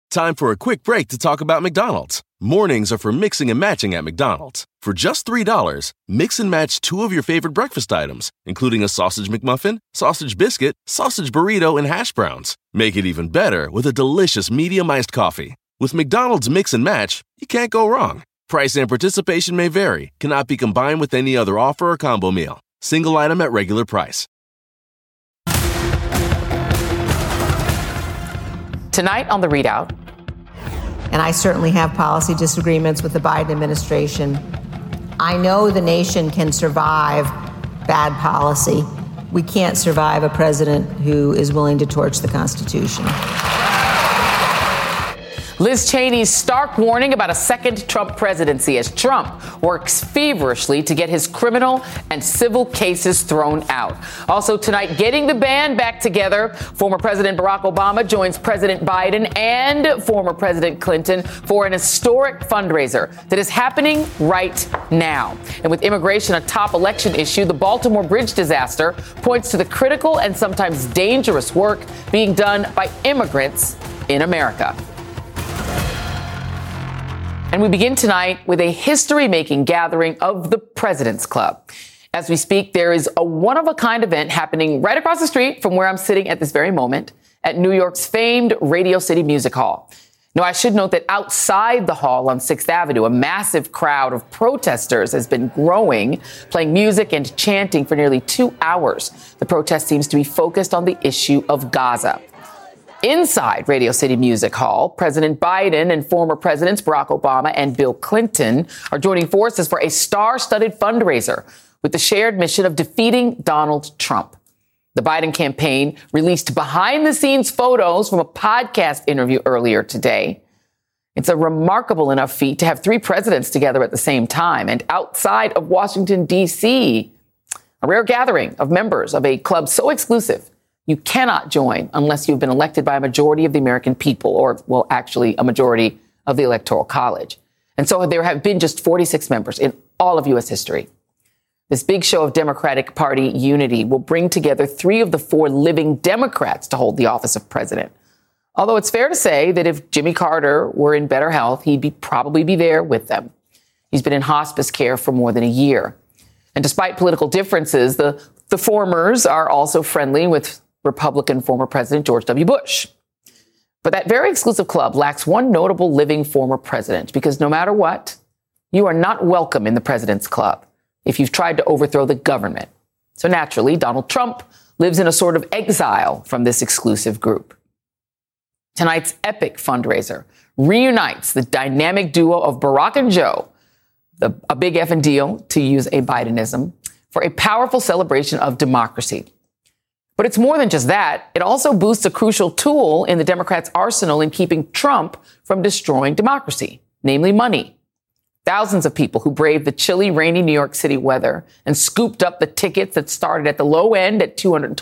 Time for a quick break to talk about McDonald's. Mornings are for mixing and matching at McDonald's. For just $3, mix and match 2 of your favorite breakfast items, including a sausage McMuffin, sausage biscuit, sausage burrito, and hash browns. Make it even better with a delicious medium iced coffee. With McDonald's Mix and Match, you can't go wrong. Price and participation may vary, cannot be combined with any other offer or combo meal. Single item at regular price. Tonight on The ReidOut. And I certainly have policy disagreements with the Biden administration. I know the nation can survive bad policy. We can't survive a president who is willing to torch the Constitution. Liz Cheney's stark warning about a second Trump presidency as Trump works feverishly to get his criminal and civil cases thrown out. Also tonight, getting the band back together. Former President Barack Obama joins President Biden and former President Clinton for an historic fundraiser that is happening right now. And with immigration a top election issue, the Baltimore Bridge disaster points to the critical and sometimes dangerous work being done by immigrants in America. And we begin tonight with a history-making gathering of the President's Club. As we speak, there is a one-of-a-kind event happening right across the street from where I'm sitting at this very moment at New York's famed Radio City Music Hall. Now, I should note that outside the hall on 6th Avenue, a massive crowd of protesters has been growing, playing music and chanting for nearly 2 hours. The protest seems to be focused on the issue of Gaza. Inside Radio City Music Hall, President Biden and former presidents Barack Obama and Bill Clinton are joining forces for a star-studded fundraiser with the shared mission of defeating Donald Trump. The Biden campaign released behind-the-scenes photos from a podcast interview earlier today. It's a remarkable enough feat to have 3 presidents together at the same time. And outside of Washington, D.C., a rare gathering of members of a club so exclusive you cannot join unless you've been elected by a majority of the American people, or, well, actually a majority of the Electoral College. And so there have been just 46 members in all of U.S. history. This big show of Democratic Party unity will bring together 3 of the 4 living Democrats to hold the office of president. Although it's fair to say that if Jimmy Carter were in better health, he'd probably be there with them. He's been in hospice care for more than a year. And despite political differences, the formers are also friendly with Republican former President George W. Bush. But that very exclusive club lacks one notable living former president, because no matter what, you are not welcome in the President's Club if you've tried to overthrow the government. So naturally, Donald Trump lives in a sort of exile from this exclusive group. Tonight's epic fundraiser reunites the dynamic duo of Barack and Joe, a big effing deal, to use a Bidenism, for a powerful celebration of democracy. But it's more than just that. It also boosts a crucial tool in the Democrats' arsenal in keeping Trump from destroying democracy, namely money. Thousands of people who braved the chilly, rainy New York City weather and scooped up the tickets that started at the low end at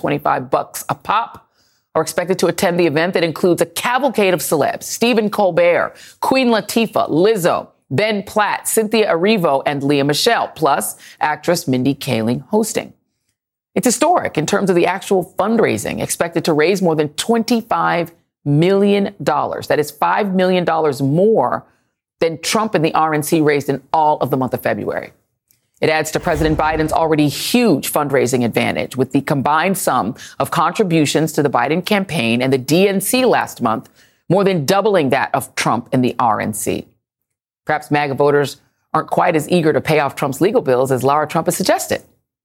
$225 a pop are expected to attend the event that includes a cavalcade of celebs: Stephen Colbert, Queen Latifah, Lizzo, Ben Platt, Cynthia Erivo, and Lea Michele, plus actress Mindy Kaling hosting. It's historic in terms of the actual fundraising, expected to raise more than $25 million. That is $5 million more than Trump and the RNC raised in all of the month of February. It adds to President Biden's already huge fundraising advantage, with the combined sum of contributions to the Biden campaign and the DNC last month more than doubling that of Trump and the RNC. Perhaps MAGA voters aren't quite as eager to pay off Trump's legal bills as Lara Trump has suggested.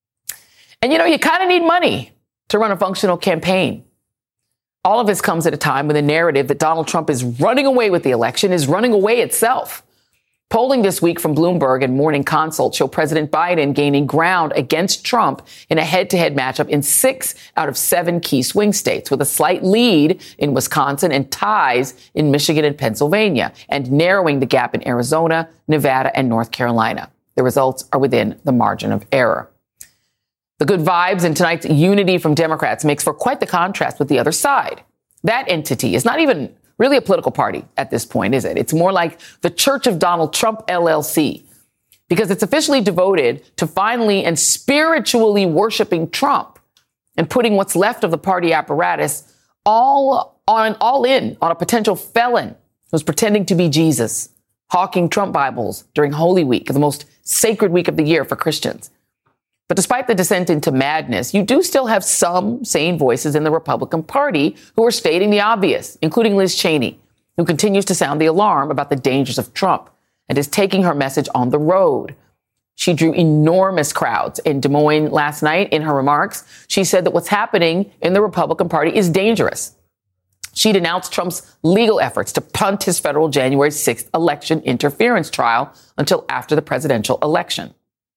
And, you kind of need money to run a functional campaign. All of this comes at a time when the narrative that Donald Trump is running away with the election is running away itself. Polling this week from Bloomberg and Morning Consult show President Biden gaining ground against Trump in a head-to-head matchup in 6 out of 7 key swing states, with a slight lead in Wisconsin and ties in Michigan and Pennsylvania, and narrowing the gap in Arizona, Nevada, and North Carolina. The results are within the margin of error. The good vibes and tonight's unity from Democrats makes for quite the contrast with the other side. That entity is not even really a political party at this point, is it? It's more like the Church of Donald Trump, LLC, because it's officially devoted to finally and spiritually worshiping Trump and putting what's left of the party apparatus all in on a potential felon was pretending to be Jesus, hawking Trump Bibles during Holy Week, the most sacred week of the year for Christians. But despite the descent into madness, you do still have some sane voices in the Republican Party who are stating the obvious, including Liz Cheney, who continues to sound the alarm about the dangers of Trump and is taking her message on the road. She drew enormous crowds in Des Moines last night. In her remarks, she said that what's happening in the Republican Party is dangerous. She denounced Trump's legal efforts to punt his federal January 6th election interference trial until after the presidential election.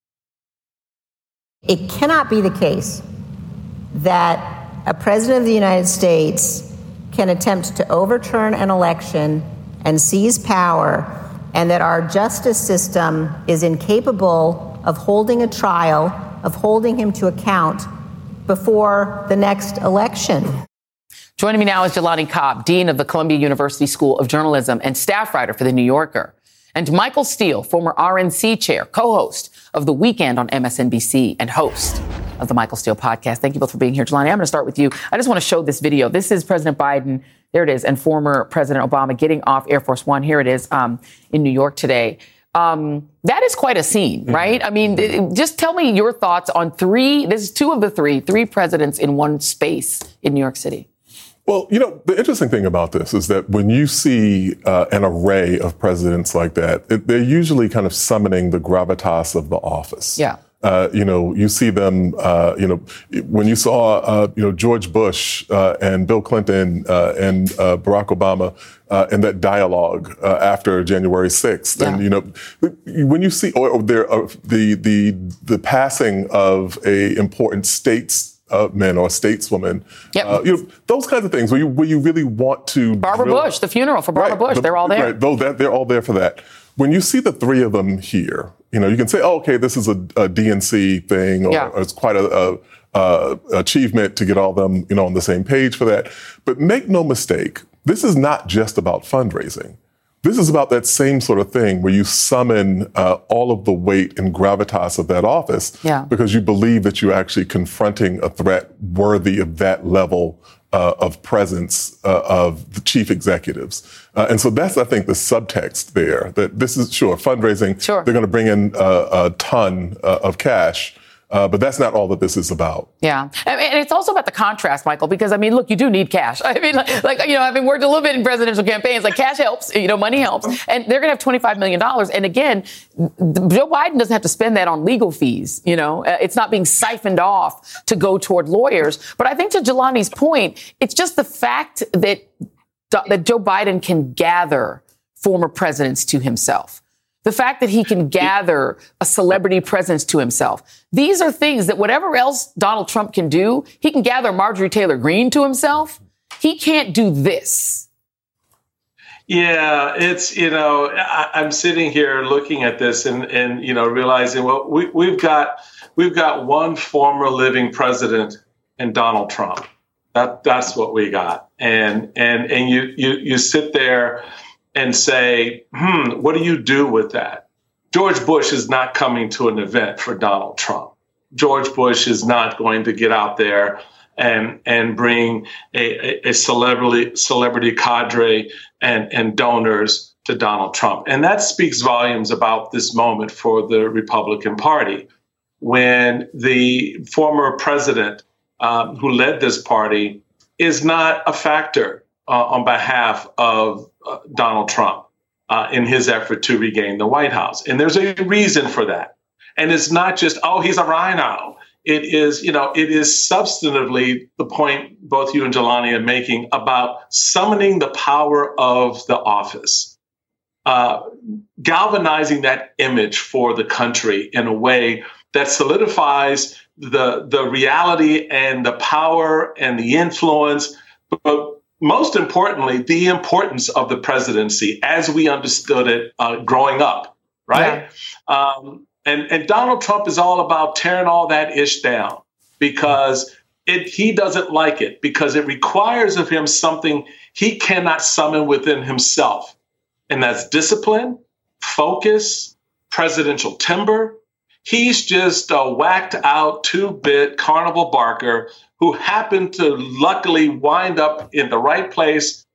It cannot be the case that a president of the United States can attempt to overturn an election and seize power, and that our justice system is incapable of holding a trial, of holding him to account before the next election. Joining me now is Jelani Cobb, Dean of the Columbia University School of Journalism and staff writer for The New Yorker, and Michael Steele, former RNC chair, co-host of The Weekend on MSNBC and host of the Michael Steele podcast. Thank you both for being here. Jelani, I'm going to start with you. I just want to show this video. This is President Biden, there it is, and former President Obama getting off Air Force One. Here it is in New York today. That is quite a scene, right? I mean, just tell me your thoughts on this is two of the three presidents in one space in New York City. Well, the interesting thing about this is that when you see an array of presidents like that, they're usually kind of summoning the gravitas of the office. Yeah. You see them, when you saw, George Bush and Bill Clinton and Barack Obama in that dialogue after January 6th. Yeah. And, when you see the passing of a important man or stateswoman, yep. Those kinds of things where you really want to. Barbara Bush, the funeral for Barbara Bush, they're all there. Right, they're all there for that. When you see the three of them here, you can say, oh, okay, this is a DNC thing, or it's quite a achievement to get all of them, on the same page for that. But make no mistake, this is not just about fundraising. This is about that same sort of thing where you summon all of the weight and gravitas of that office because you believe that you're actually confronting a threat worthy of that level of presence of the chief executives. And so that's, I think, the subtext there, that this is, fundraising. Sure. They're going to bring in a ton of cash. But that's not all that this is about. Yeah. And it's also about the contrast, Michael, because, look, you do need cash. Having worked a little bit in presidential campaigns, cash helps, money helps. And they're going to have $25 million. And again, Joe Biden doesn't have to spend that on legal fees. It's not being siphoned off to go toward lawyers. But I think to Jelani's point, it's just the fact that Joe Biden can gather former presidents to himself. The fact that he can gather a celebrity presence to himself. These are things that whatever else Donald Trump can do, he can gather Marjorie Taylor Greene to himself. He can't do this. Yeah, it's, I'm sitting here looking at this and realizing, well, we've got one former living president in Donald Trump. That's what we got. And you sit there and say, what do you do with that? George Bush is not coming to an event for Donald Trump. George Bush is not going to get out there and bring a celebrity cadre and donors to Donald Trump. And that speaks volumes about this moment for the Republican Party, when the former president who led this party is not a factor on behalf of Donald Trump in his effort to regain the White House. And there's a reason for that. And it's not just, oh, he's a rhino. It is substantively the point both you and Jelani are making about summoning the power of the office, galvanizing that image for the country in a way that solidifies the reality and the power and the influence, but most importantly, the importance of the presidency as we understood it growing up, right? Yeah. And Donald Trump is all about tearing all that ish down because he doesn't like it, because it requires of him something he cannot summon within himself. And that's discipline, focus, presidential timber. He's just a whacked out 2-bit carnival barker who happened to luckily wind up in the right place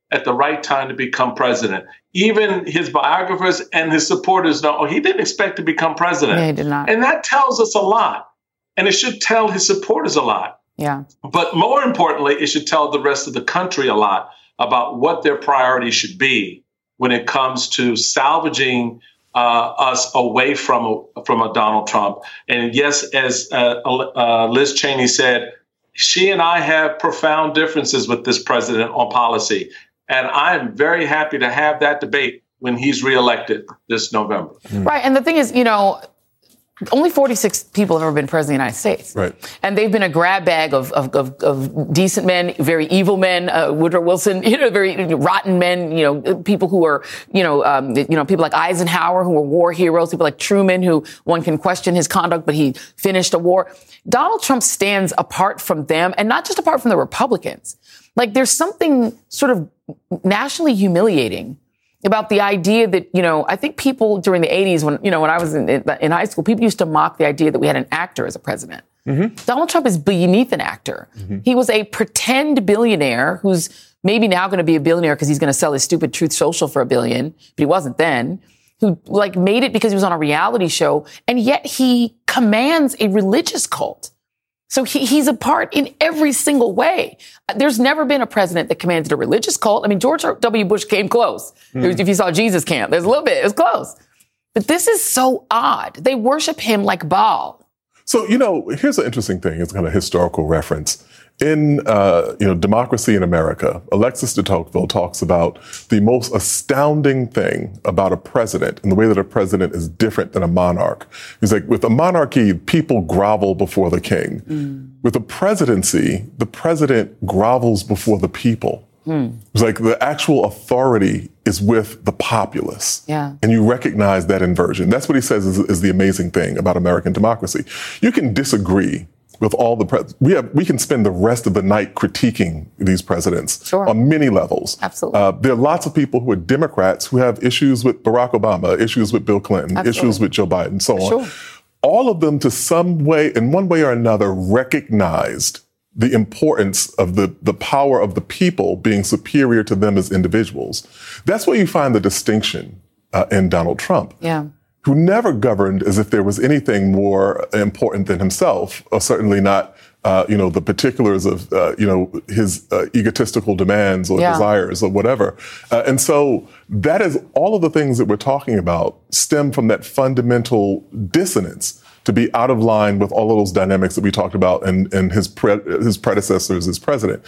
at the right time to become president. Even his biographers and his supporters know, he didn't expect to become president. Yeah, he did not. And that tells us a lot. And it should tell his supporters a lot. Yeah. But more importantly, it should tell the rest of the country a lot about what their priorities should be when it comes to salvaging us away from a Donald Trump. And yes, as Liz Cheney said, she and I have profound differences with this president on policy. And I am very happy to have that debate when he's reelected this November. Right. And the thing is, only 46 people have ever been president of the United States. Right. And they've been a grab bag of decent men, very evil men, Woodrow Wilson, very rotten men, people who are, people like Eisenhower, who were war heroes, people like Truman, who one can question his conduct, but he finished a war. Donald Trump stands apart from them, and not just apart from the Republicans. Like, there's something sort of nationally humiliating about the idea that, I think people during the 80s, when I was in high school, people used to mock the idea that we had an actor as a president. Mm-hmm. Donald Trump is beneath an actor. Mm-hmm. He was a pretend billionaire who's maybe now going to be a billionaire because he's going to sell his stupid Truth Social for $1 billion, but he wasn't then, who made it because he was on a reality show, and yet he commands a religious cult. So he's a part in every single way. There's never been a president that commanded a religious cult. I mean, George W. Bush came close. If you saw Jesus Camp, there's a little bit. It was close. But this is so odd. They worship him like Baal. So, here's an interesting thing. It's kind of a historical reference. In, Democracy in America, Alexis de Tocqueville talks about the most astounding thing about a president and the way that a president is different than a monarch. He's like, with a monarchy, people grovel before the king. With a presidency, the president grovels before the people. It's like the actual authority is with the populace. Yeah. And you recognize that inversion. That's what he says is the amazing thing about American democracy. You can disagree with all the we can spend the rest of the night critiquing these presidents on many levels. Absolutely. There are lots of people who are Democrats who have issues with Barack Obama, issues with Bill Clinton, issues with Joe Biden, so on. All of them, to some way, in one way or another, recognized the importance of the power of the people being superior to them as individuals. That's where you find the distinction in Donald Trump. Yeah. Who never governed as if there was anything more important than himself, or certainly not, the particulars of, his egotistical demands or desires or whatever. And so that is all of the things that we're talking about stem from that fundamental dissonance to be out of line with all of those dynamics that we talked about and his predecessors as president.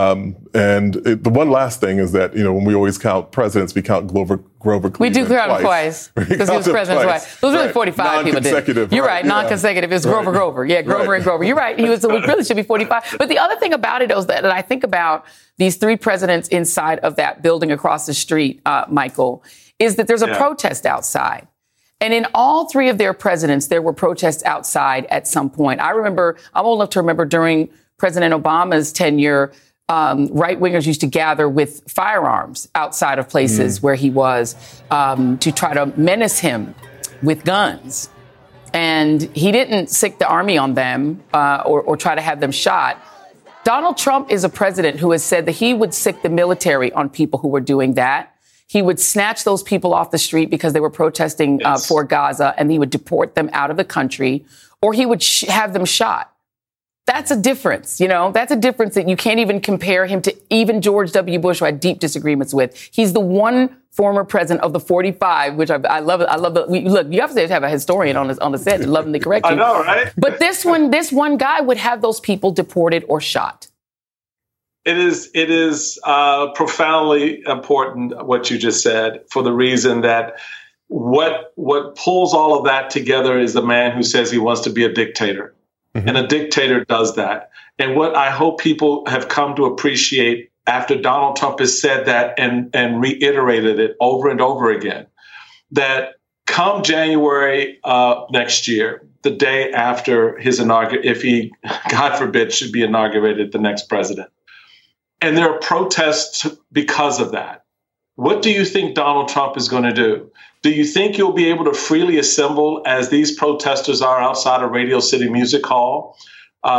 The one last thing is that, when we always count presidents, we count Grover Cleveland. We do count him twice because he was president twice. It was really 45 people did. You're right, non-consecutive. It was Grover. Yeah, Grover and Grover. You're right. We really should be 45. But the other thing about it is that I think about these three presidents inside of that building across the street, Michael, is that there's a protest outside. And in all three of their presidents, there were protests outside at some point. I'm old enough to remember during President Obama's tenure, right-wingers used to gather with firearms outside of places where he was to try to menace him with guns. And he didn't sick the army on them or try to have them shot. Donald Trump is a president who has said that he would sick the military on people who were doing that. He would snatch those people off the street because they were protesting for Gaza, and he would deport them out of the country, or he would have them shot. That's a difference, That's a difference that you can't even compare him to even George W. Bush, who I had deep disagreements with. He's the one former president of the 45, which I love. Look, you have to have a historian on the set to lovingly correct you. I know, right? But this one guy would have those people deported or shot. It is profoundly important what you just said, for the reason that what pulls all of that together is the man who says he wants to be a dictator. Mm-hmm. And a dictator does that. And what I hope people have come to appreciate after Donald Trump has said that and reiterated it over and over again, that come January next year, the day after his inauguration, if he, God forbid, should be inaugurated the next president, and there are protests because of that, what do you think Donald Trump is going to do? Do you think you'll be able to freely assemble as these protesters are outside of Radio City Music Hall?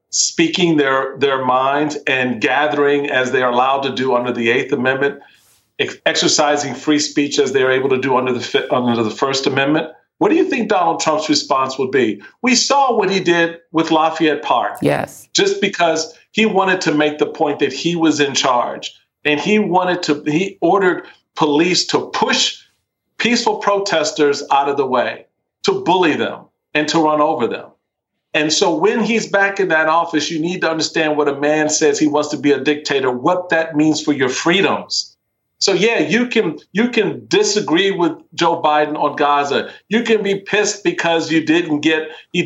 speaking their minds and gathering as they are allowed to do under the Eighth Amendment, exercising free speech as they are able to do under the First Amendment, what do you think Donald Trump's response would be? We saw what he did with Lafayette Park. Yes. Just because he wanted to make the point that he was in charge, and he ordered police to push peaceful protesters out of the way, to bully them and to run over them. And so when he's back in that office, you need to understand what a man says he wants to be a dictator, what that means for your freedoms. So, yeah, you can disagree with Joe Biden on Gaza. You can be pissed because he didn't get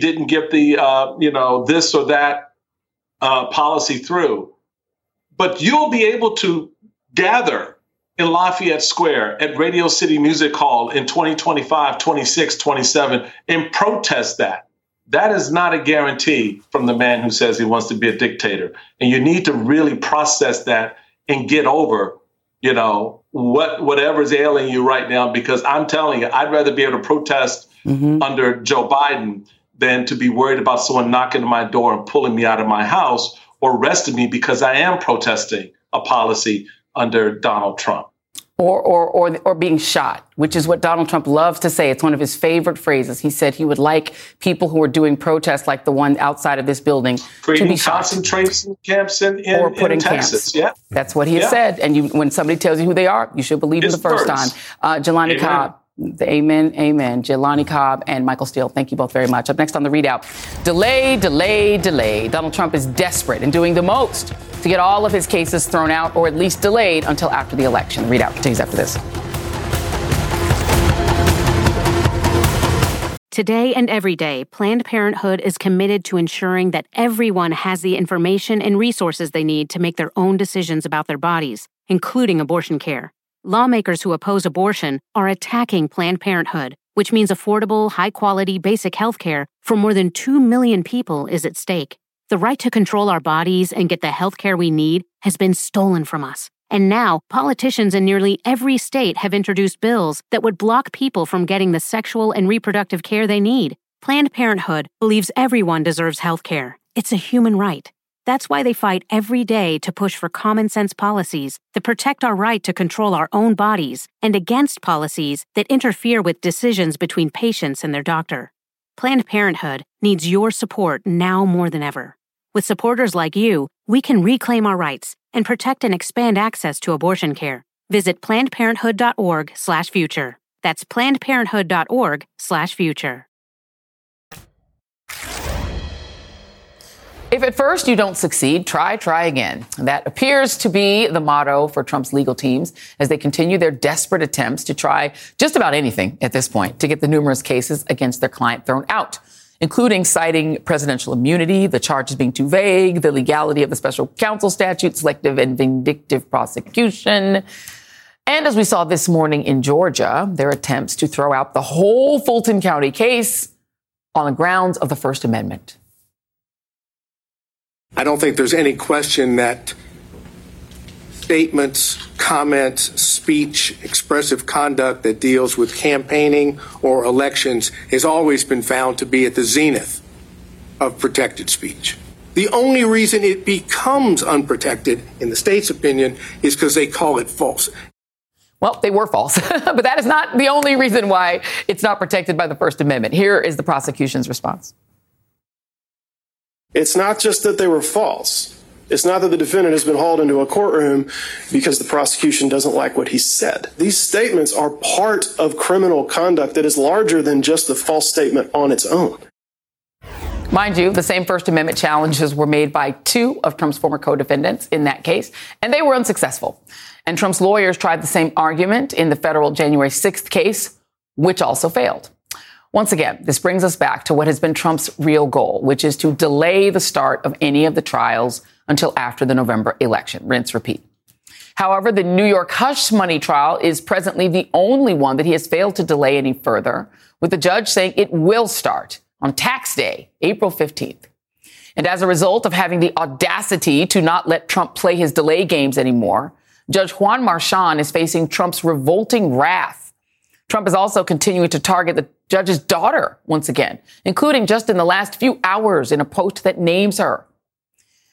the this or that policy through. But you'll be able to gather in Lafayette Square at Radio City Music Hall in 2025, 26, 27 and protest that. That is not a guarantee from the man who says he wants to be a dictator. And you need to really process that and get over whatever's ailing you right now, because I'm telling you, I'd rather be able to protest under Joe Biden than to be worried about someone knocking on my door and pulling me out of my house or arresting me because I am protesting a policy under Donald Trump. Or being shot, which is what Donald Trump loves to say. It's one of his favorite phrases. He said he would like people who are doing protests like the one outside of this building to be shot. Concentration camps in Texas. Yeah, that's what he has said. And when somebody tells you who they are, you should believe him the first time. Jelani Cobb. Amen. Jelani Cobb and Michael Steele, thank you both very much. Up next on The ReidOut, delay. Donald Trump is desperate and doing the most to get all of his cases thrown out or at least delayed until after the election. The ReidOut continues after this. Today and every day, Planned Parenthood is committed to ensuring that everyone has the information and resources they need to make their own decisions about their bodies, including abortion care. Lawmakers who oppose abortion are attacking Planned Parenthood, which means affordable, high-quality, basic health care for more than 2 million people is at stake. The right to control our bodies and get the health care we need has been stolen from us. And now, politicians in nearly every state have introduced bills that would block people from getting the sexual and reproductive care they need. Planned Parenthood believes everyone deserves health care. It's a human right. That's why they fight every day to push for common-sense policies that protect our right to control our own bodies and against policies that interfere with decisions between patients and their doctor. Planned Parenthood needs your support now more than ever. With supporters like you, we can reclaim our rights and protect and expand access to abortion care. Visit PlannedParenthood.org/future. That's PlannedParenthood.org/future. If at first you don't succeed, try again. That appears to be the motto for Trump's legal teams as they continue their desperate attempts to try just about anything at this point to get the numerous cases against their client thrown out, including citing presidential immunity, the charges being too vague, the legality of the special counsel statute, selective and vindictive prosecution. And as we saw this morning in Georgia, their attempts to throw out the whole Fulton County case on the grounds of the First Amendment. I don't think there's any question that statements, comments, speech, expressive conduct that deals with campaigning or elections has always been found to be at the zenith of protected speech. The only reason it becomes unprotected, in the state's opinion, is because they call it false. Well, they were false, but that is not the only reason why it's not protected by the First Amendment. Here is the prosecution's response. It's not just that they were false. It's not that the defendant has been hauled into a courtroom because the prosecution doesn't like what he said. These statements are part of criminal conduct that is larger than just the false statement on its own. Mind you, the same First Amendment challenges were made by 2 of Trump's former co-defendants in that case, and they were unsuccessful. And Trump's lawyers tried the same argument in the federal January 6th case, which also failed. Once again, this brings us back to what has been Trump's real goal, which is to delay the start of any of the trials until after the November election. Rinse, repeat. However, the New York hush money trial is presently the only one that he has failed to delay any further, with the judge saying it will start on tax day, April 15th. And as a result of having the audacity to not let Trump play his delay games anymore, Judge Juan Marchand is facing Trump's revolting wrath. Trump is also continuing to target the judge's daughter once again, including just in the last few hours in a post that names her.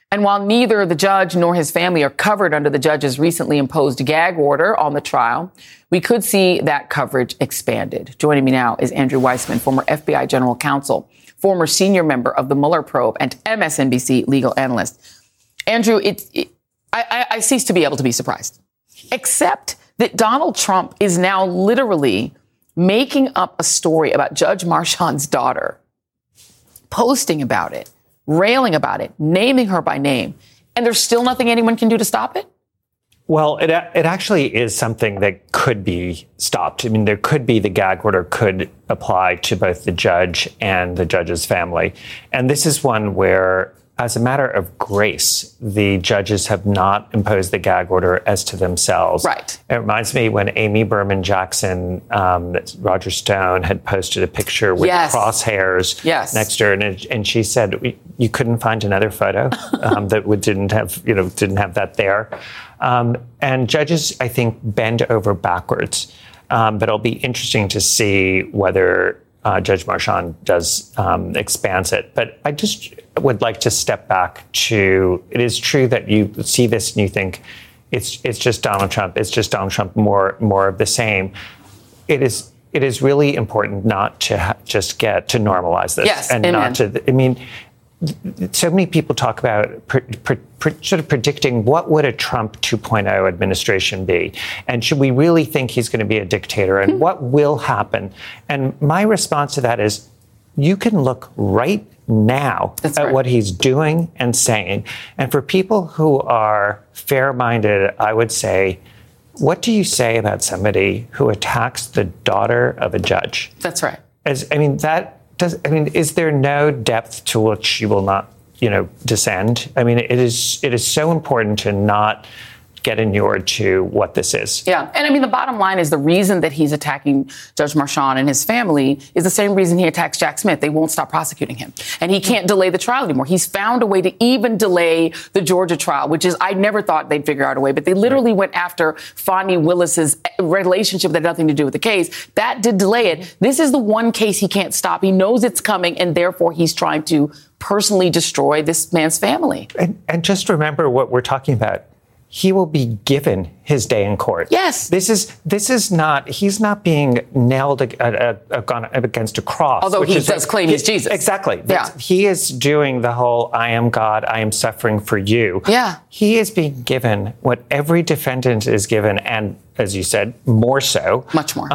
And while neither the judge nor his family are covered under the judge's recently imposed gag order on the trial, we could see that coverage expanded. Joining me now is Andrew Weissmann, former FBI general counsel, former senior member of the Mueller probe, and MSNBC legal analyst. Andrew, I cease to be able to be surprised, except that Donald Trump is now literally making up a story about Judge Marchand's daughter, posting about it, railing about it, naming her by name, and there's still nothing anyone can do to stop it? Well, it actually is something that could be stopped. I mean, there could be the gag order could apply to both the judge and the judge's family. And this is one where, as a matter of grace, the judges have not imposed the gag order as to themselves. Right. It reminds me when Amy Berman Jackson, Roger Stone, had posted a picture with crosshairs next to her, and she said you couldn't find another photo that didn't have that there. And judges, I think, bend over backwards. But it'll be interesting to see whether Judge Marchand does expands it. But I just would like to step back to, it is true that you see this and you think it's just Donald Trump. It's just Donald Trump, more of the same. It is really important not to just get to normalize this. Yes, and amen. not to, I mean, so many people talk about sort of predicting what would a Trump 2.0 administration be, and should we really think he's going to be a dictator, and what will happen? And my response to that is, you can look right now at what he's doing and saying. And for people who are fair-minded, I would say, what do you say about somebody who attacks the daughter of a judge? That's right. Is there no depth to which you will not, descend? I mean, it is so important to not get inured to what this is. Yeah. And I mean, the bottom line is the reason that he's attacking Judge Marchand and his family is the same reason he attacks Jack Smith. They won't stop prosecuting him. And he can't delay the trial anymore. He's found a way to even delay the Georgia trial, which is, I never thought they'd figure out a way, but they literally went after Fonnie Willis's relationship that had nothing to do with the case. That did delay it. This is the one case he can't stop. He knows it's coming, and therefore he's trying to personally destroy this man's family. And just remember what we're talking about. He will be given his day in court. Yes. This is not, he's not being nailed against a cross. Although he does claim he's Jesus. Exactly. Yeah. He is doing the whole, I am God, I am suffering for you. Yeah. He is being given what every defendant is given, and as you said, more so. Much more.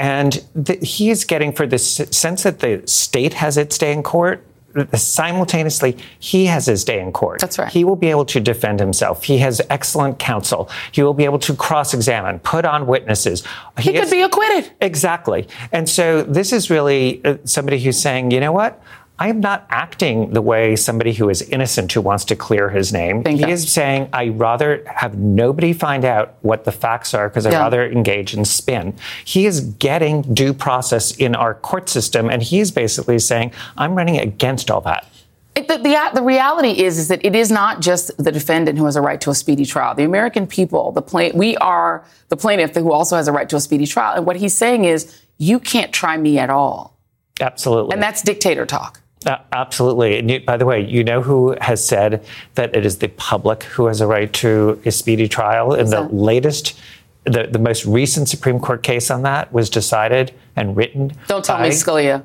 He is getting, for this sense that the state has its day in court, simultaneously, he has his day in court. That's right. He will be able to defend himself. He has excellent counsel. He will be able to cross-examine, put on witnesses. He could be acquitted. Exactly. And so this is really somebody who's saying, you know what? I am not acting the way somebody who is innocent who wants to clear his name. Bingo. He is saying, I'd rather have nobody find out what the facts are because I'd rather engage in spin. He is getting due process in our court system, and he's basically saying, I'm running against all that. The reality is that it is not just the defendant who has a right to a speedy trial. The American people, we are the plaintiff who also has a right to a speedy trial. And what he's saying is, you can't try me at all. Absolutely. And that's dictator talk. Absolutely. And by the way, you know who has said that it is the public who has a right to a speedy trial? In the latest, the most recent Supreme Court case on that was decided and written. Don't tell me Scalia.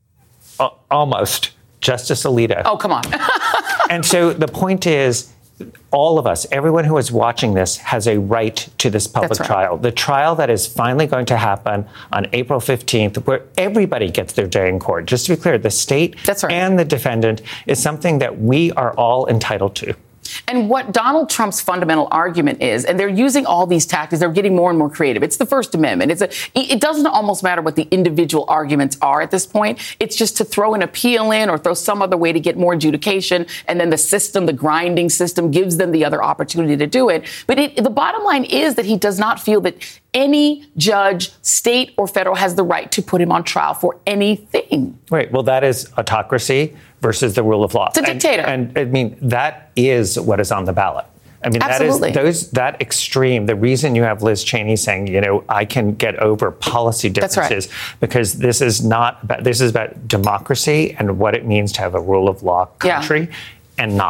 Almost. Justice Alito. Oh, come on. And so the point is, all of us, everyone who is watching this, has a right to this public trial. The trial that is finally going to happen on April 15th, where everybody gets their day in court. Just to be clear, the state and the defendant is something that we are all entitled to. And what Donald Trump's fundamental argument is, and they're using all these tactics, they're getting more and more creative. It's the First Amendment. It doesn't almost matter what the individual arguments are at this point. It's just to throw an appeal in or throw some other way to get more adjudication. And then the system, the grinding system, gives them the other opportunity to do it. But the bottom line is that he does not feel that any judge, state or federal, has the right to put him on trial for anything. Right. Well, that is autocracy versus the rule of law. It's a dictator. And I mean, that is what is on the ballot. I mean, Absolutely. that extreme. The reason you have Liz Cheney saying, I can get over policy differences because this is about democracy and what it means to have a rule of law country. And not.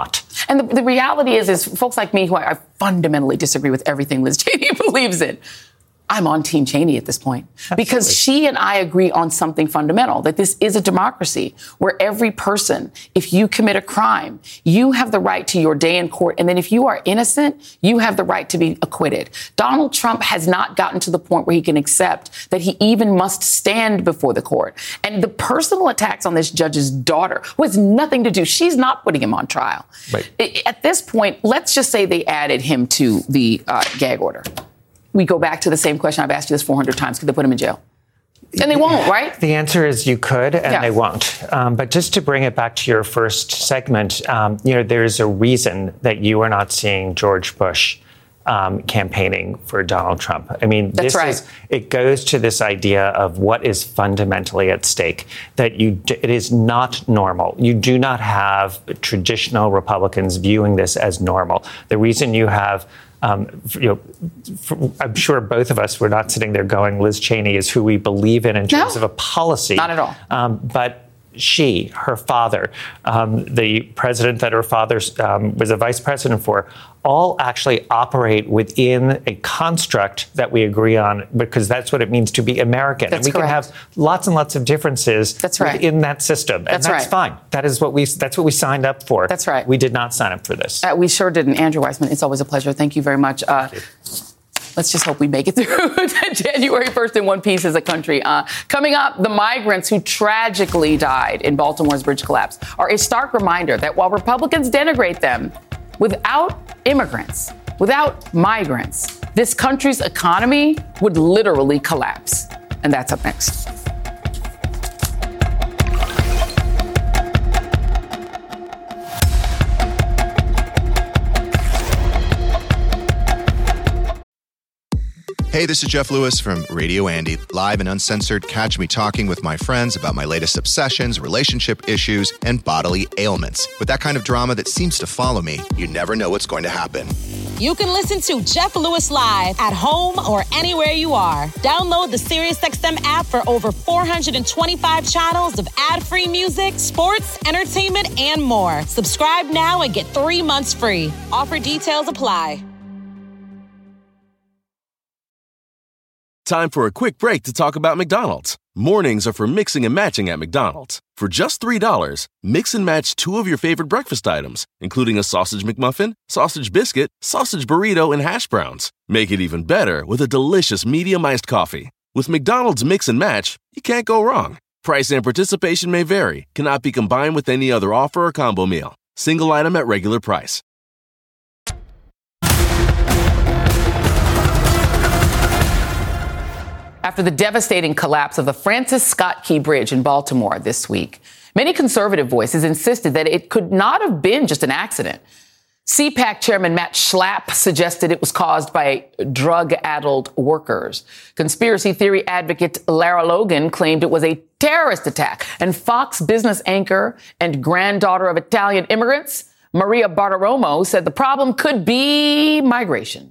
And the reality is folks like me who I fundamentally disagree with everything Liz Cheney believes in, I'm on Team Cheney at this point. Absolutely. Because she and I agree on something fundamental, that this is a democracy where every person, if you commit a crime, you have the right to your day in court. And then if you are innocent, you have the right to be acquitted. Donald Trump has not gotten to the point where he can accept that he even must stand before the court. And the personal attacks on this judge's daughter, who has nothing to do, she's not putting him on trial. Right. At this point, let's just say they added him to the gag order. We go back to the same question. I've asked you this 400 times. Could they put him in jail? And they won't, right? The answer is you could, and they won't. But just to bring it back to your first segment, there's a reason that you are not seeing George Bush campaigning for Donald Trump. I mean, it goes to this idea of what is fundamentally at stake, that it is not normal. You do not have traditional Republicans viewing this as normal. The reason you have I'm sure both of us were not sitting there going, Liz Cheney is who we believe in terms of a policy. Not at all. But her father, the president that her father was a vice president for, all actually operate within a construct that we agree on, because that's what it means to be American. That's and we can have lots and lots of differences within that system. And that's fine. That's what we signed up for. That's right. We did not sign up for this. We sure didn't. Andrew Weissmann, it's always a pleasure. Thank you very much. Let's just hope we make it through January 1st in one piece as a country. Coming up, the migrants who tragically died in Baltimore's bridge collapse are a stark reminder that while Republicans denigrate them, without immigrants, without migrants, this country's economy would literally collapse. And that's up next. Hey, this is Jeff Lewis from Radio Andy, live and uncensored. Catch me talking with my friends about my latest obsessions, relationship issues, and bodily ailments. With that kind of drama that seems to follow me, you never know what's going to happen. You can listen to Jeff Lewis live at home or anywhere you are. Download the SiriusXM app for over 425 channels of ad-free music, sports, entertainment, and more. Subscribe now and get 3 months free. Offer details apply. Time for a quick break to talk about McDonald's. Mornings are for mixing and matching at McDonald's. For just $3, mix and match 2 of your favorite breakfast items, including a sausage McMuffin, sausage biscuit, sausage burrito, and hash browns. Make it even better with a delicious medium iced coffee. With McDonald's Mix and Match, you can't go wrong. Price and participation may vary. Cannot be combined with any other offer or combo meal. Single item at regular price. After the devastating collapse of the Francis Scott Key Bridge in Baltimore this week, many conservative voices insisted that it could not have been just an accident. CPAC Chairman Matt Schlapp suggested it was caused by drug-addled workers. Conspiracy theory advocate Lara Logan claimed it was a terrorist attack. And Fox Business anchor and granddaughter of Italian immigrants, Maria Bartiromo, said the problem could be migration.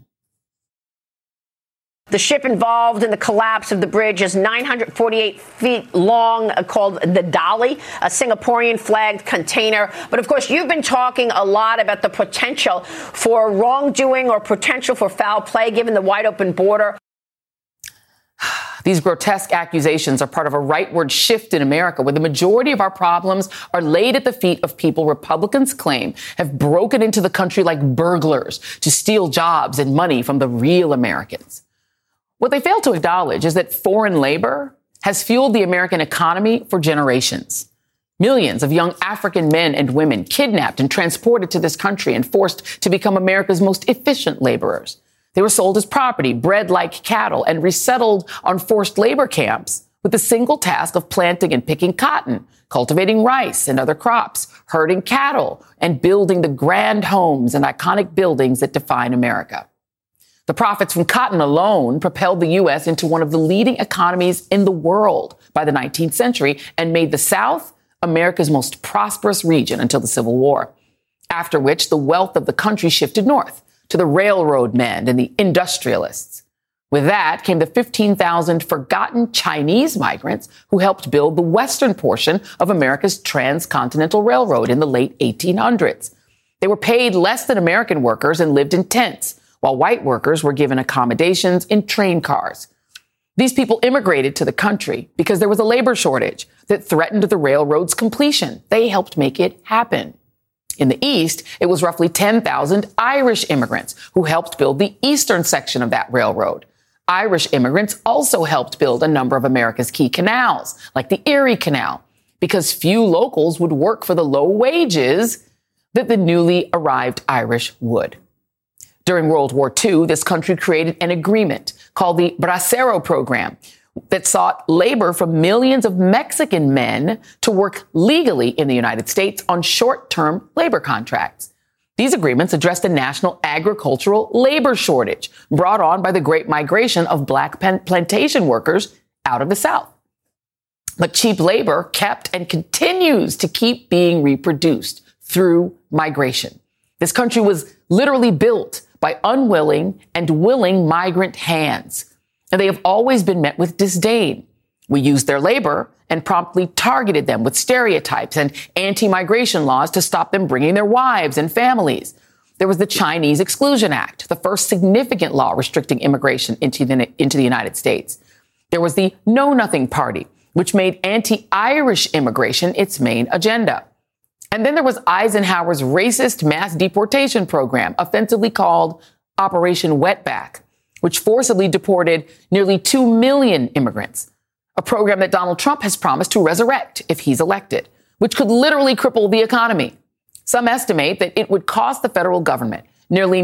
The ship involved in the collapse of the bridge is 948 feet long, called the Dolly, a Singaporean flagged container. But of course, you've been talking a lot about the potential for wrongdoing or potential for foul play, given the wide open border. These grotesque accusations are part of a rightward shift in America, where the majority of our problems are laid at the feet of people Republicans claim have broken into the country like burglars to steal jobs and money from the real Americans. What they fail to acknowledge is that foreign labor has fueled the American economy for generations. Millions of young African men and women kidnapped and transported to this country and forced to become America's most efficient laborers. They were sold as property, bred like cattle, and resettled on forced labor camps with the single task of planting and picking cotton, cultivating rice and other crops, herding cattle, and building the grand homes and iconic buildings that define America. The profits from cotton alone propelled the U.S. into one of the leading economies in the world by the 19th century and made the South America's most prosperous region until the Civil War, after which the wealth of the country shifted north to the railroad men and the industrialists. With that came the 15,000 forgotten Chinese migrants who helped build the western portion of America's transcontinental railroad in the late 1800s. They were paid less than American workers and lived in tents, while white workers were given accommodations in train cars. These people immigrated to the country because there was a labor shortage that threatened the railroad's completion. They helped make it happen. In the East, it was roughly 10,000 Irish immigrants who helped build the eastern section of that railroad. Irish immigrants also helped build a number of America's key canals, like the Erie Canal, because few locals would work for the low wages that the newly arrived Irish would. During World War II, this country created an agreement called the Bracero Program that sought labor from millions of Mexican men to work legally in the United States on short-term labor contracts. These agreements addressed a national agricultural labor shortage brought on by the Great Migration of black plantation workers out of the South. But cheap labor kept and continues to keep being reproduced through migration. This country was literally built by unwilling and willing migrant hands, and they have always been met with disdain. We used their labor and promptly targeted them with stereotypes and anti-migration laws to stop them bringing their wives and families. There was the Chinese Exclusion Act, the first significant law restricting immigration into the United States. There was the Know Nothing Party, which made anti-Irish immigration its main agenda. And then there was Eisenhower's racist mass deportation program, offensively called Operation Wetback, which forcibly deported nearly 2 million immigrants, a program that Donald Trump has promised to resurrect if he's elected, which could literally cripple the economy. Some estimate that it would cost the federal government nearly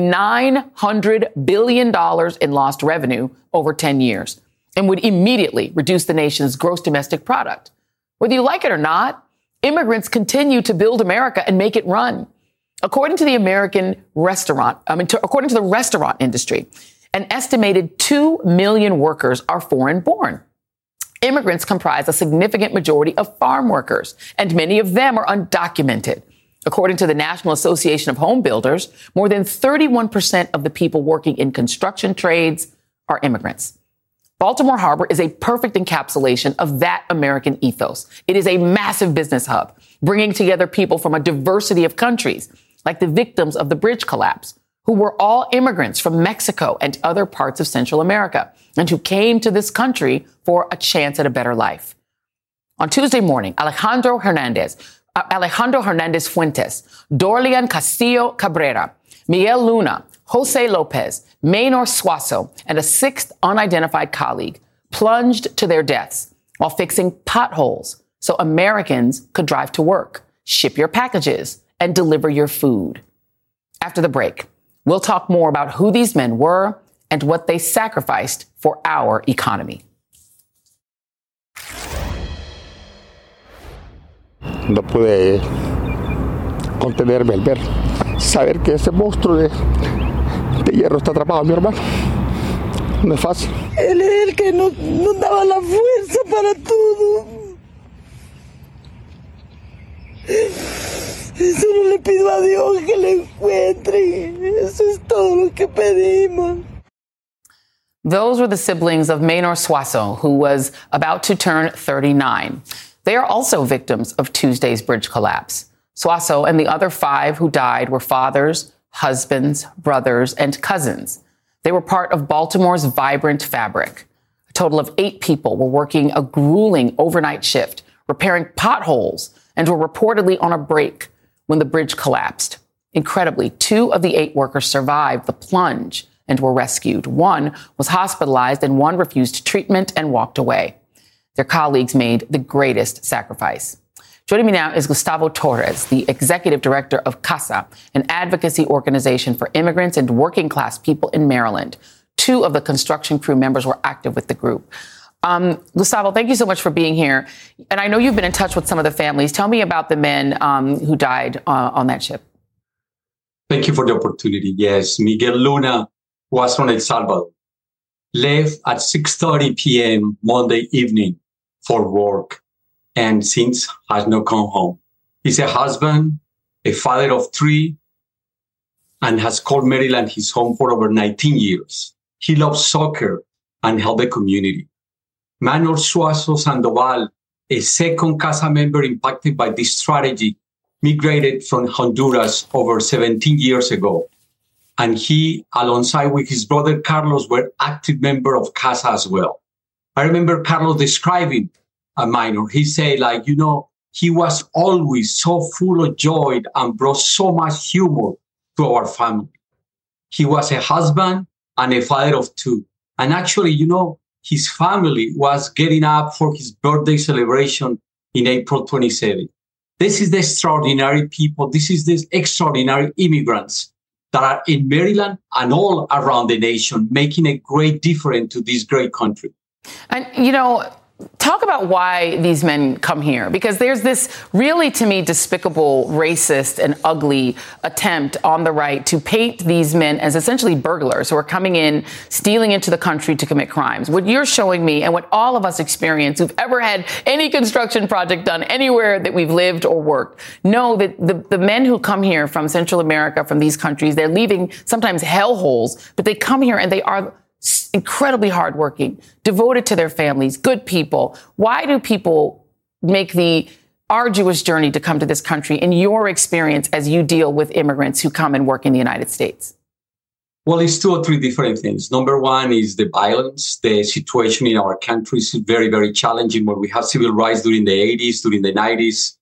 $900 billion in lost revenue over 10 years and would immediately reduce the nation's gross domestic product. Whether you like it or not, immigrants continue to build America and make it run. According to the according to the restaurant industry, an estimated 2 million workers are foreign-born. Immigrants comprise a significant majority of farm workers, and many of them are undocumented. According to the National Association of Home Builders, more than 31% of the people working in construction trades are immigrants. Baltimore Harbor is a perfect encapsulation of that American ethos. It is a massive business hub, bringing together people from a diversity of countries, like the victims of the bridge collapse, who were all immigrants from Mexico and other parts of Central America, and who came to this country for a chance at a better life. On Tuesday morning, Alejandro Hernandez Fuentes, Dorlian Castillo Cabrera, Miguel Luna, Jose Lopez, Maynor Suazo, and a sixth unidentified colleague plunged to their deaths while fixing potholes so Americans could drive to work, ship your packages, and deliver your food. After the break, we'll talk more about who these men were and what they sacrificed for our economy. No pude contenerme al ver, saber que ese monstruo de hierro está atrapado a mi hermano. No es fácil. Él es el que nos daba la fuerza para todo. Solo le pido a Dios que le encuentre. Eso es todo lo que pedimos. Those were the siblings of Maynor Suazo, who was about to turn 39. They are also victims of Tuesday's bridge collapse. Suazo and the other 5 who died were fathers, husbands, brothers, and cousins. They were part of Baltimore's vibrant fabric. A total of 8 people were working a grueling overnight shift, repairing potholes, and were reportedly on a break when the bridge collapsed. Incredibly, 2 of the 8 workers survived the plunge and were rescued. 1 was hospitalized and 1 refused treatment and walked away. Their colleagues made the greatest sacrifice. Joining me now is Gustavo Torres, the executive director of CASA, an advocacy organization for immigrants and working class people in Maryland. 2 of the construction crew members were active with the group. Gustavo, thank you so much for being here. And I know you've been in touch with some of the families. Tell me about the men who died on that ship. Thank you for the opportunity. Yes, Miguel Luna was from El Salvador, left at 6:30 p.m. Monday evening for work, and since has not come home. He's a husband, a father of 3, and has called Maryland his home for over 19 years. He loves soccer and helped the community. Maynor Suazo Sandoval, a second CASA member impacted by this tragedy, migrated from Honduras over 17 years ago. And he, alongside with his brother Carlos, were active member of CASA as well. I remember Carlos describing a minor. He said, like, you know, he was always so full of joy and brought so much humor to our family. He was a husband and a father of two. And actually, you know, his family was getting up for his birthday celebration in April 27. This is the extraordinary people. This is the extraordinary immigrants that are in Maryland and all around the nation, making a great difference to this great country. And, you know, talk about why these men come here, because there's this really, to me, despicable, racist and ugly attempt on the right to paint these men as essentially burglars who are coming in, stealing into the country to commit crimes. What you're showing me and what all of us experience who've ever had any construction project done anywhere that we've lived or worked know that the men who come here from Central America, from these countries, they're leaving sometimes hellholes, but they come here and they are incredibly hardworking, devoted to their families, good people. Why do people make the arduous journey to come to this country in your experience as you deal with immigrants who come and work in the United States? Well, it's two or three different things. Number one is the violence. The situation in our country is very, very challenging, where we have civil rights during the 80s, during the 90s,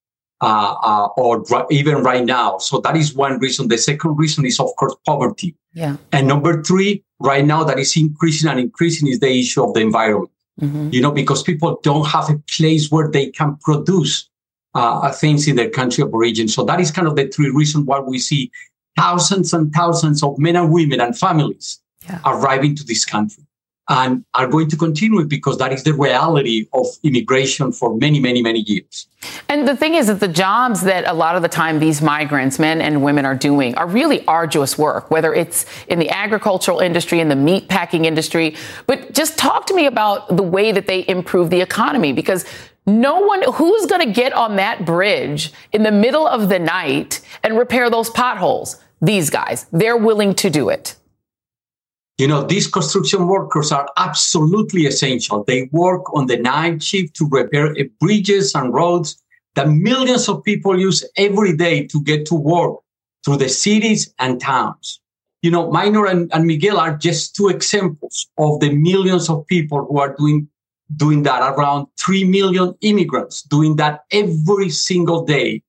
or even right now. So that is one reason. The second reason is, of course, poverty. Yeah. And number three, right now that is increasing is the issue of the environment. Mm-hmm. You know, because people don't have a place where they can produce things in their country of origin. So that is kind of the three reasons why we see thousands and thousands of men and women and families arriving to this country, and are going to continue because that is the reality of immigration for many, many, many years. And the thing is that the jobs that a lot of the time these migrants, men and women, are doing are really arduous work, whether it's in the agricultural industry, in the meat packing industry. But just talk to me about the way that they improve the economy, because no one who's going to get on that bridge in the middle of the night and repair those potholes. These guys, they're willing to do it. You know, these construction workers are absolutely essential. They work on the night shift to repair bridges and roads that millions of people use every day to get to work through the cities and towns. You know, Minor and Miguel are just two examples of the millions of people who are doing that. Around 3 million immigrants doing that every single day,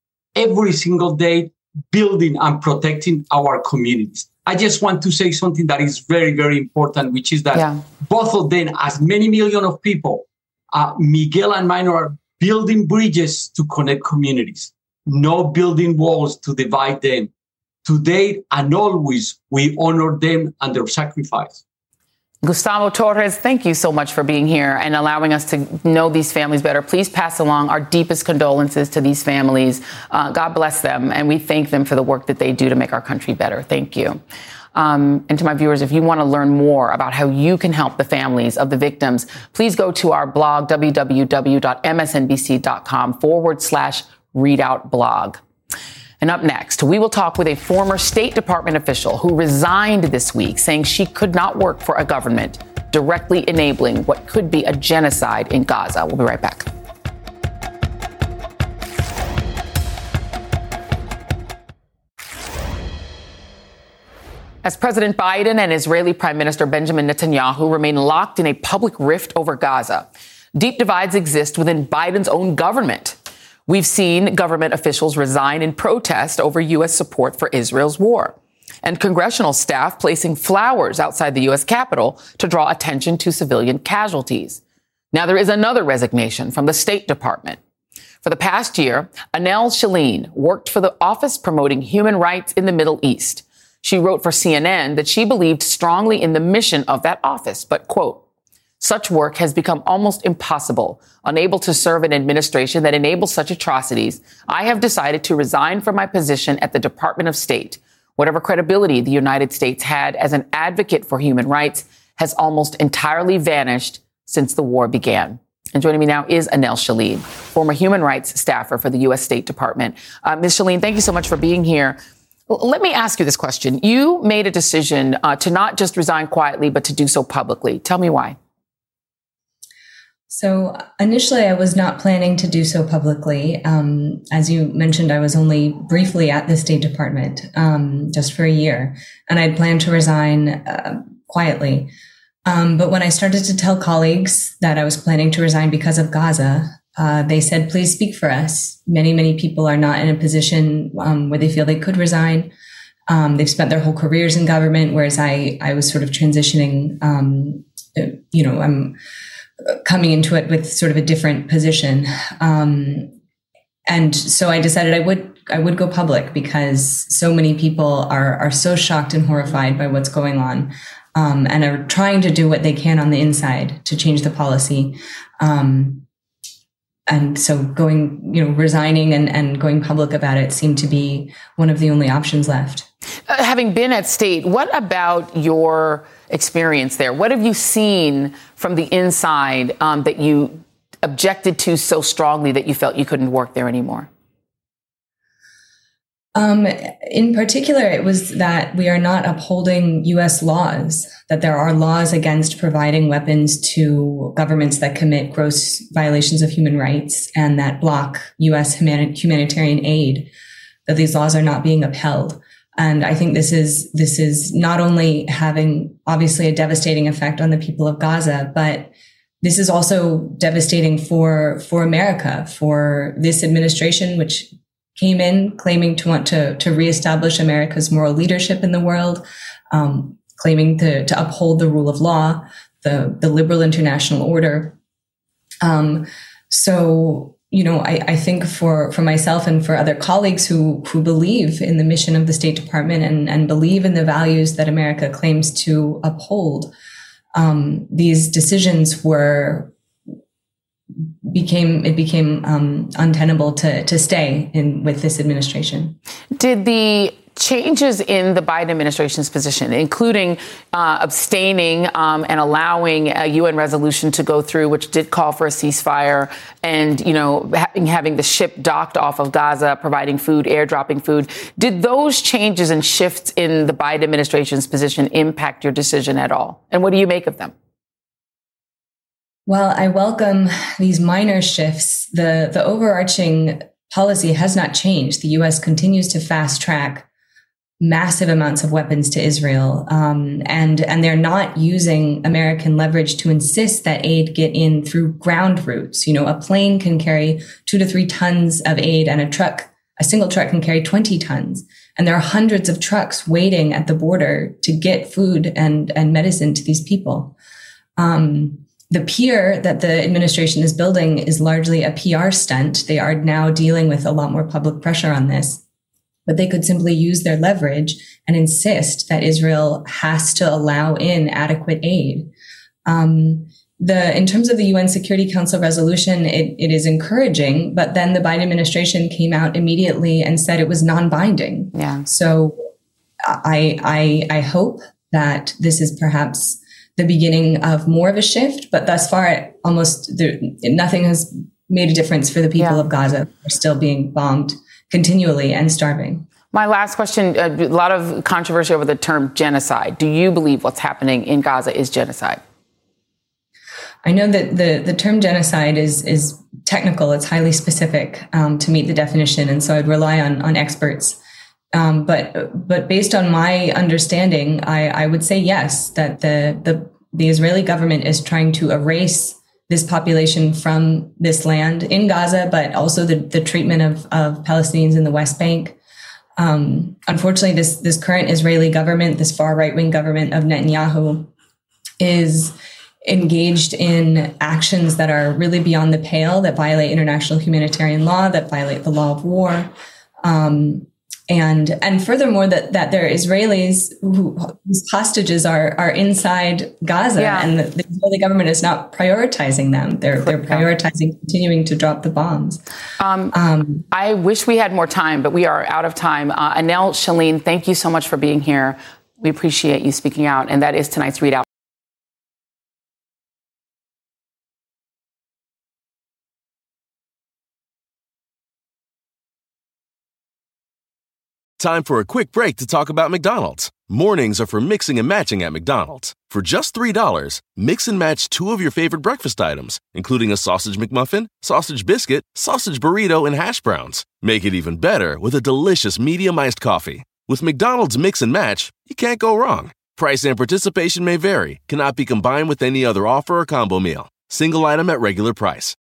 building and protecting our communities. I just want to say something that is very, very important, which is that both of them, as many millions of people, Miguel and Minor, are building bridges to connect communities, not building walls to divide them. Today and always, we honor them and their sacrifice. Gustavo Torres, thank you so much for being here and allowing us to know these families better. Please pass along our deepest condolences to these families. God bless them, and we thank them for the work that they do to make our country better. Thank you. And to my viewers, if you want to learn more about how you can help the families of the victims, please go to our blog, www.msnbc.com/readoutblog. And up next, we will talk with a former State Department official who resigned this week, saying she could not work for a government directly enabling what could be a genocide in Gaza. We'll be right back. As President Biden and Israeli Prime Minister Benjamin Netanyahu remain locked in a public rift over Gaza, deep divides exist within Biden's own government. We've seen government officials resign in protest over U.S. support for Israel's war, and congressional staff placing flowers outside the U.S. Capitol to draw attention to civilian casualties. Now there is another resignation from the State Department. For the past year, Anel Shalin worked for the office promoting human rights in the Middle East. She wrote for CNN that she believed strongly in the mission of that office, but, quote, such work has become almost impossible. Unable to serve an administration that enables such atrocities, I have decided to resign from my position at the Department of State. Whatever credibility the United States had as an advocate for human rights has almost entirely vanished since the war began. And joining me now is Anel Shalin, former human rights staffer for the U.S. State Department. Ms. Shalin, thank you so much for being here. Let me ask you this question. You made a decision to not just resign quietly, but to do so publicly. Tell me why. So initially, I was not planning to do so publicly. As you mentioned, I was only briefly at the State Department, just for a year, and I'd planned to resign quietly. But when I started to tell colleagues that I was planning to resign because of Gaza, they said, please speak for us. Many, many people are not in a position where they feel they could resign. They've spent their whole careers in government, whereas I was sort of transitioning, I'm coming into it with sort of a different position. And so I decided I would go public because so many people are so shocked and horrified by what's going on, and are trying to do what they can on the inside to change the policy. And so resigning and going public about it seemed to be one of the only options left. Having been at State, what about your experience there? What have you seen from the inside that you objected to so strongly that you felt you couldn't work there anymore? In particular, it was that we are not upholding U.S. laws, that there are laws against providing weapons to governments that commit gross violations of human rights and that block U.S. humanitarian aid, that these laws are not being upheld. And I think this is not only having obviously a devastating effect on the people of Gaza, but this is also devastating for America, for this administration, which came in claiming to want to reestablish America's moral leadership in the world, claiming to uphold the rule of law, the liberal international order. So, I think for myself and for other colleagues who believe in the mission of the State Department and believe in the values that America claims to uphold, these decisions became untenable to stay with this administration. Did the changes in the Biden administration's position, including abstaining and allowing a UN resolution to go through, which did call for a ceasefire, and having the ship docked off of Gaza, providing food, airdropping food, did those changes and shifts in the Biden administration's position impact your decision at all? And what do you make of them? Well, I welcome these minor shifts. The overarching policy has not changed. The U.S. continues to fast track massive amounts of weapons to Israel, and they're not using American leverage to insist that aid get in through ground routes. A plane can carry 2 to 3 tons of aid, and a single truck can carry 20 tons. And there are hundreds of trucks waiting at the border to get food and medicine to these people. The pier that the administration is building is largely a PR stunt. They are now dealing with a lot more public pressure on this, but they could simply use their leverage and insist that Israel has to allow in adequate aid. In terms of the UN Security Council resolution, it is encouraging, but then the Biden administration came out immediately and said it was non-binding. Yeah. So I hope that this is perhaps the beginning of more of a shift, but thus far, nothing has made a difference for the people of Gaza. They're still being bombed continually and starving. My last question, a lot of controversy over the term genocide. Do you believe what's happening in Gaza is genocide? I know that the term genocide is technical. It's highly specific to meet the definition, and so I'd rely on experts. But based on my understanding, I would say yes, that the Israeli government is trying to erase this population from this land in Gaza, but also the treatment of Palestinians in the West Bank. Unfortunately, this current Israeli government, this far right-wing government of Netanyahu, is engaged in actions that are really beyond the pale, that violate international humanitarian law, that violate the law of war. And furthermore, that there are Israelis whose hostages are inside Gaza, and the Israeli government is not prioritizing them. They're prioritizing continuing to drop the bombs. I wish we had more time, but we are out of time. Anel Shalin, thank you so much for being here. We appreciate you speaking out, and that is tonight's ReidOut. Time for a quick break to talk about McDonald's. Mornings are for mixing and matching at McDonald's. For just $3, mix and match 2 of your favorite breakfast items, including a sausage McMuffin, sausage biscuit, sausage burrito, and hash browns. Make it even better with a delicious medium iced coffee. With McDonald's Mix and Match, you can't go wrong. Price and participation may vary, cannot be combined with any other offer or combo meal. Single item at regular price.